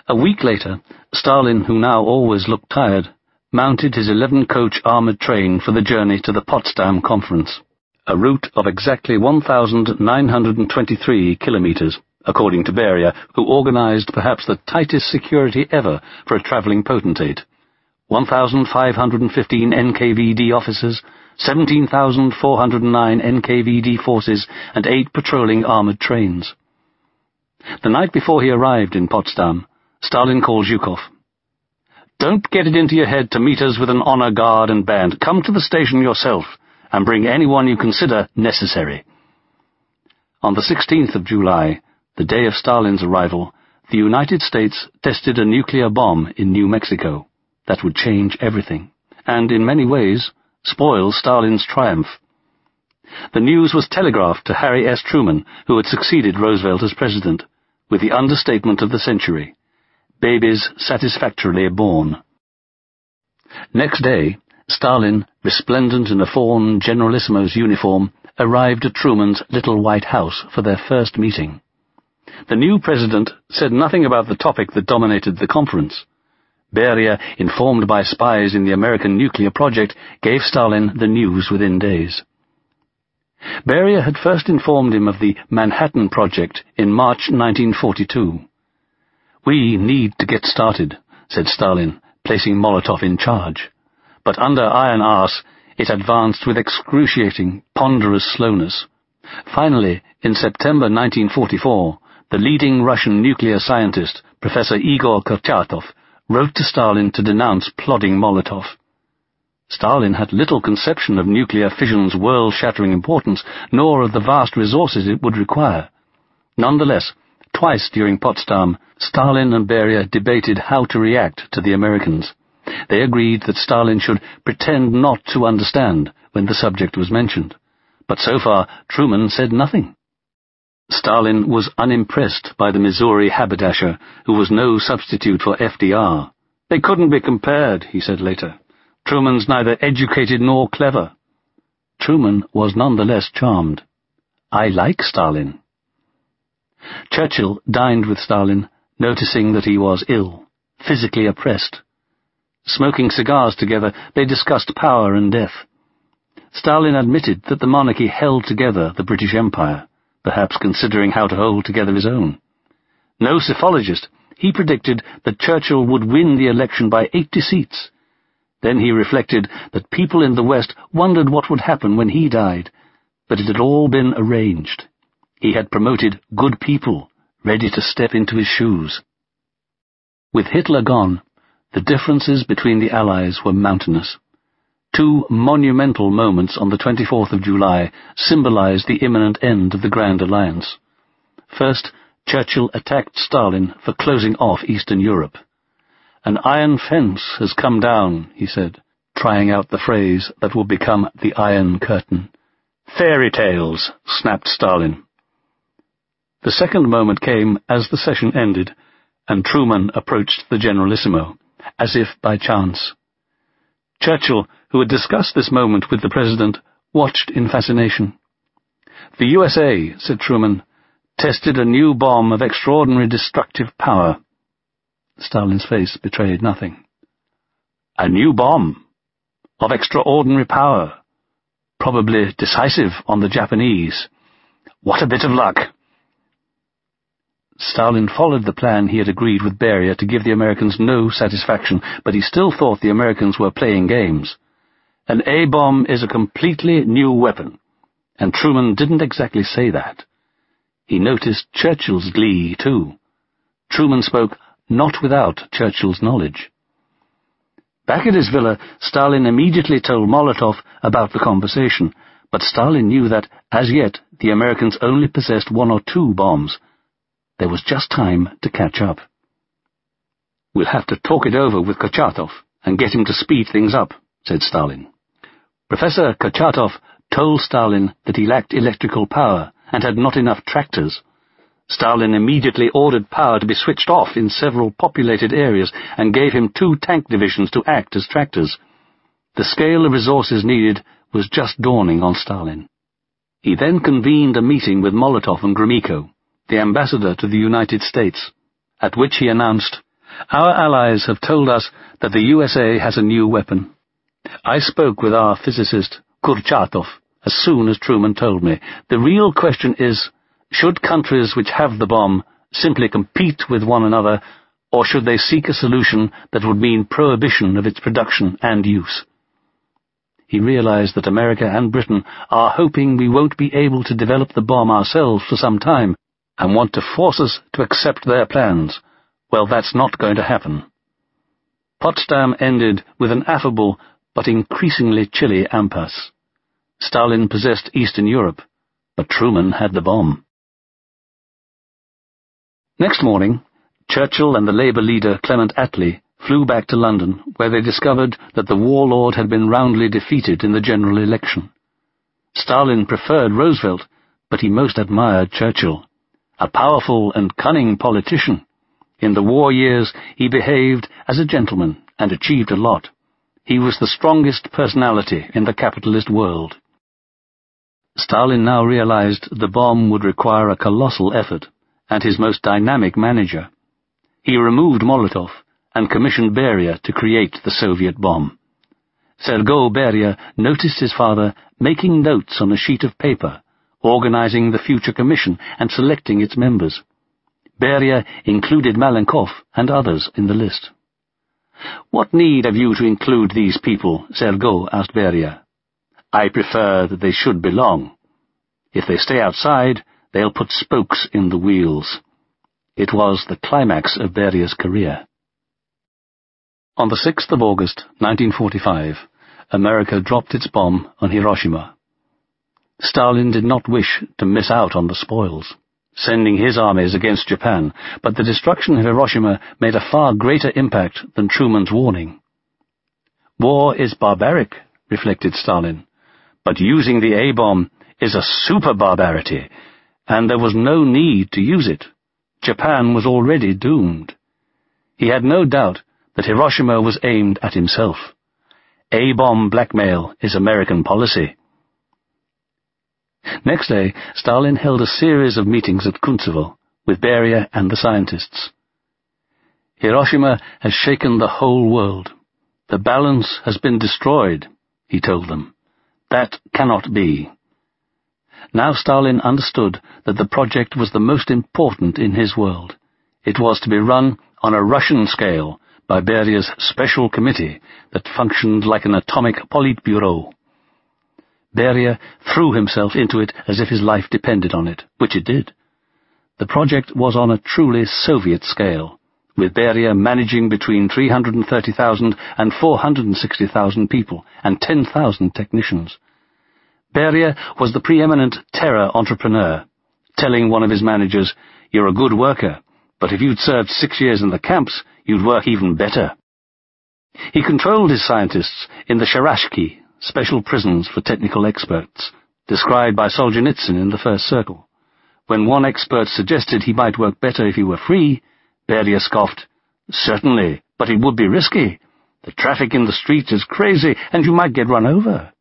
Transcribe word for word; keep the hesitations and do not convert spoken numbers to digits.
A week later, Stalin, who now always looked tired, mounted his eleven-coach armoured train for the journey to the Potsdam Conference, a route of exactly one thousand nine hundred twenty-three kilometres, according to Beria, who organised perhaps the tightest security ever for a travelling potentate. one thousand five hundred fifteen N K V D officers, seventeen thousand four hundred nine N K V D forces, and eight patrolling armoured trains. The night before he arrived in Potsdam, Stalin called Zhukov. "Don't get it into your head to meet us with an honour guard and band. Come to the station yourself, and bring anyone you consider necessary." On the sixteenth of July, the day of Stalin's arrival, the United States tested a nuclear bomb in New Mexico that would change everything, and in many ways spoil Stalin's triumph. The news was telegraphed to Harry S. Truman, who had succeeded Roosevelt as president, with the understatement of the century: babies satisfactorily born. Next day, Stalin, resplendent in a fawn generalissimo's uniform, arrived at Truman's little White House for their first meeting. The new president said nothing about the topic that dominated the conference. Beria, informed by spies in the American nuclear project, gave Stalin the news within days. Beria had first informed him of the Manhattan Project in March nineteen forty-two. "We need to get started," said Stalin, placing Molotov in charge. But under Iron Arse, it advanced with excruciating, ponderous slowness. Finally, in September nineteen forty-four, the leading Russian nuclear scientist, Professor Igor Kurchatov, wrote to Stalin to denounce plodding Molotov. Stalin had little conception of nuclear fission's world-shattering importance, nor of the vast resources it would require. Nonetheless, twice during Potsdam, Stalin and Beria debated how to react to the Americans. They agreed that Stalin should pretend not to understand when the subject was mentioned. But so far, Truman said nothing. Stalin was unimpressed by the Missouri haberdasher, who was no substitute for F D R. "They couldn't be compared," he said later. "Truman's neither educated nor clever." Truman was nonetheless charmed. "I like Stalin." Churchill dined with Stalin, noticing that he was ill, physically oppressed. Smoking cigars together, they discussed power and death. Stalin admitted that the monarchy held together the British Empire, perhaps considering how to hold together his own. No psephologist, he predicted that Churchill would win the election by eighty seats. Then he reflected that people in the West wondered what would happen when he died, but it had all been arranged. He had promoted good people, ready to step into his shoes. With Hitler gone, the differences between the Allies were mountainous. Two monumental moments on the twenty-fourth of July symbolized the imminent end of the Grand Alliance. First, Churchill attacked Stalin for closing off Eastern Europe. "An iron fence has come down," he said, trying out the phrase that would become the Iron Curtain. "Fairy tales," snapped Stalin. The second moment came as the session ended, and Truman approached the Generalissimo, as if by chance. Churchill, who had discussed this moment with the President, watched in fascination. "The U S A," said Truman, "tested a new bomb of extraordinary destructive power." Stalin's face betrayed nothing. "A new bomb of extraordinary power, probably decisive on the Japanese. What a bit of luck!" Stalin followed the plan he had agreed with Beria to give the Americans no satisfaction, but he still thought the Americans were playing games. An A-bomb is a completely new weapon, and Truman didn't exactly say that. He noticed Churchill's glee, too. Truman spoke not without Churchill's knowledge. Back at his villa, Stalin immediately told Molotov about the conversation, but Stalin knew that, as yet, the Americans only possessed one or two bombs. There was just time to catch up. "We'll have to talk it over with Kurchatov and get him to speed things up," said Stalin. Professor Kurchatov told Stalin that he lacked electrical power and had not enough tractors. Stalin immediately ordered power to be switched off in several populated areas and gave him two tank divisions to act as tractors. The scale of resources needed was just dawning on Stalin. He then convened a meeting with Molotov and Gromyko, the ambassador to the United States, at which he announced, Our allies have told us that the U S A has a new weapon. I spoke with our physicist, Kurchatov, as soon as Truman told me. The real question is, should countries which have the bomb simply compete with one another, or should they seek a solution that would mean prohibition of its production and use? He realized that America and Britain are hoping we won't be able to develop the bomb ourselves for some time, and want to force us to accept their plans. Well, that's not going to happen. Potsdam ended with an affable but increasingly chilly impasse. Stalin possessed Eastern Europe, but Truman had the bomb. Next morning, Churchill and the Labour leader Clement Attlee flew back to London, where they discovered that the warlord had been roundly defeated in the general election. Stalin preferred Roosevelt, but he most admired Churchill, a powerful and cunning politician. In the war years, he behaved as a gentleman and achieved a lot. He was the strongest personality in the capitalist world. Stalin now realized the bomb would require a colossal effort, and his most dynamic manager. He removed Molotov and commissioned Beria to create the Soviet bomb. Sergei Beria noticed his father making notes on a sheet of paper, organizing the future commission and selecting its members. Beria included Malenkov and others in the list. "What need have you to include these people?" Sergei asked Beria. "I prefer that they should belong. If they stay outside, they'll put spokes in the wheels." It was the climax of Beria's career. On the sixth of August, nineteen forty-five, America dropped its bomb on Hiroshima. Stalin did not wish to miss out on the spoils, sending his armies against Japan, but the destruction of Hiroshima made a far greater impact than Truman's warning. "War is barbaric," reflected Stalin, "but using the A-bomb is a super barbarity, and there was no need to use it. Japan was already doomed." He had no doubt that Hiroshima was aimed at himself. A-bomb blackmail is American policy. Next day, Stalin held a series of meetings at Kuntsevo with Beria and the scientists. "Hiroshima has shaken the whole world. The balance has been destroyed," he told them. "That cannot be." Now Stalin understood that the project was the most important in his world. It was to be run on a Russian scale by Beria's special committee that functioned like an atomic Politburo. Beria threw himself into it as if his life depended on it, which it did. The project was on a truly Soviet scale, with Beria managing between three hundred thirty thousand and four hundred sixty thousand people and ten thousand technicians. Beria was the preeminent terror entrepreneur, telling one of his managers, "You're a good worker, but if you'd served six years in the camps, you'd work even better." He controlled his scientists in the Sharashki, special prisons for technical experts, described by Solzhenitsyn in the First Circle. When one expert suggested he might work better if he were free, Beria scoffed, "Certainly, but it would be risky. The traffic in the streets is crazy, and you might get run over."